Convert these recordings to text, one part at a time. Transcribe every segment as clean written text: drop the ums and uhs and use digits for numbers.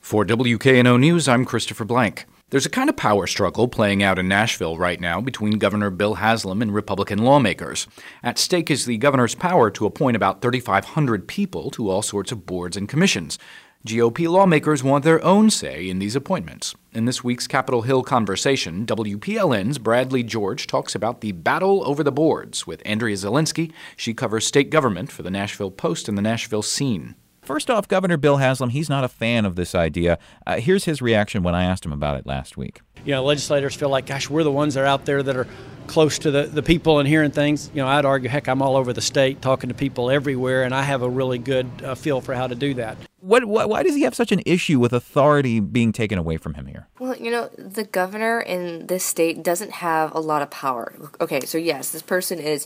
For WKNO News, I'm Christopher Blank. There's a kind of power struggle playing out in Nashville right now between Governor Bill Haslam and Republican lawmakers. At stake is the governor's power to appoint about 3,500 people to all sorts of boards and commissions. GOP lawmakers want their own say in these appointments. In this week's Capitol Hill conversation, WPLN's Bradley George talks about the battle over the boards with Andrea Zielinski. She covers state government for the Nashville Post and the Nashville Scene. First off, Governor Bill Haslam, he's not a fan of this idea. Here's his reaction when I asked him about it last week. Legislators feel like, gosh, we're the ones that are out there that are close to the people and hearing things. I'd argue, heck, I'm all over the state talking to people everywhere, and I have a really good feel for how to do that. Why does he have such an issue with authority being taken away from him here? Well, the governor in this state doesn't have a lot of power. Okay, so yes, this person is,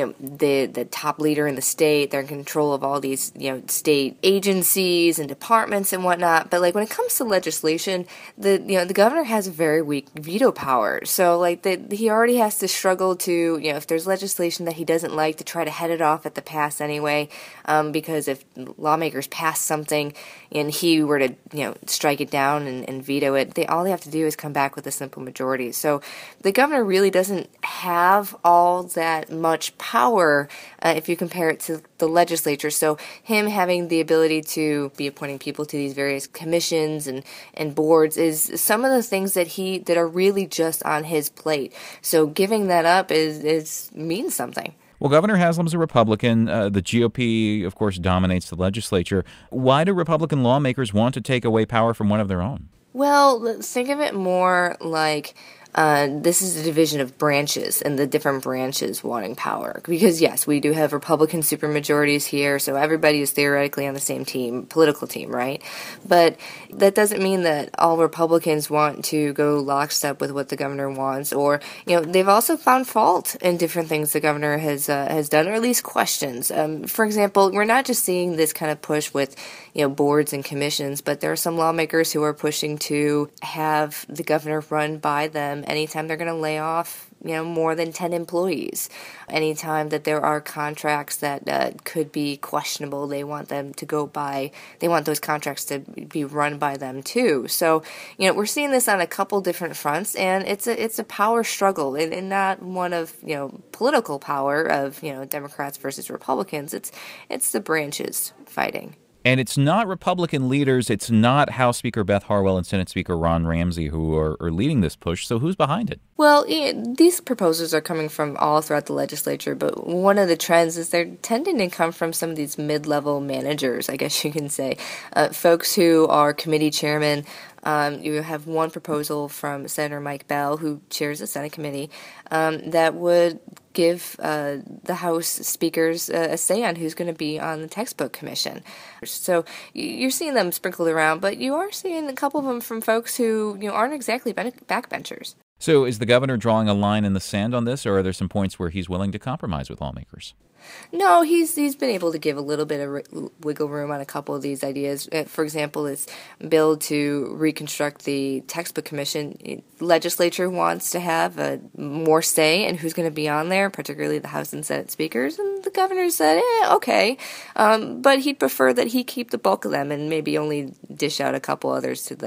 the top leader in the state. They're in control of all these, state agencies and departments and whatnot. But when it comes to legislation, the governor has a very weak veto power. So he already has to struggle to, if there's legislation that he doesn't like, to try to head it off at the pass anyway. Because if lawmakers pass something and he were to, strike it down and veto it, all they have to do is come back with a simple majority. So the governor really doesn't have all that much power if you compare it to the legislature. So him having the ability to be appointing people to these various commissions and boards is some of the things that are really just on his plate. So giving that up means something. Well, Governor Haslam's a Republican. The GOP, of course, dominates the legislature. Why do Republican lawmakers want to take away power from one of their own? Well, think of it more like this is a division of branches and the different branches wanting power. Because, yes, we do have Republican supermajorities here, so everybody is theoretically on the same political team, right? But that doesn't mean that all Republicans want to go lockstep with what the governor wants. Or, they've also found fault in different things the governor has done, or at least questions. For example, we're not just seeing this kind of push with, boards and commissions, but there are some lawmakers who are pushing to have the governor run by them anytime they're going to lay off, more than 10 employees. Anytime that there are contracts that could be questionable, they want them to go by, they want those contracts to be run by them too. So, we're seeing this on a couple different fronts, and it's a power struggle, and not one of, political power of, Democrats versus Republicans. It's the branches fighting. And it's not Republican leaders, it's not House Speaker Beth Harwell and Senate Speaker Ron Ramsey who are leading this push. So who's behind it? Well, these proposals are coming from all throughout the legislature, but one of the trends is they're tending to come from some of these mid-level managers, I guess you can say, folks who are committee chairmen. You have one proposal from Senator Mike Bell, who chairs the Senate committee, that would give the House speakers a say on who's going to be on the textbook commission. So you're seeing them sprinkled around, but you are seeing a couple of them from folks who aren't exactly backbenchers. So is the governor drawing a line in the sand on this, or are there some points where he's willing to compromise with lawmakers? No, he's been able to give a little bit of wiggle room on a couple of these ideas. For example, his bill to reconstruct the textbook commission. Legislature wants to have more say in who's going to be on there, particularly the House and Senate speakers. And the governor said, okay. But he'd prefer that he keep the bulk of them and maybe only dish out a couple others to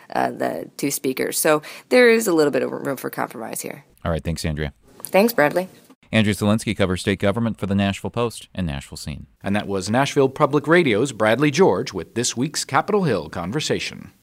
the two speakers. So there is a little bit of room for compromise here. All right. Thanks, Andrea. Thanks, Bradley. Andrea Zielinski covers state government for the Nashville Post and Nashville Scene. And that was Nashville Public Radio's Bradley George with this week's Capitol Hill Conversation.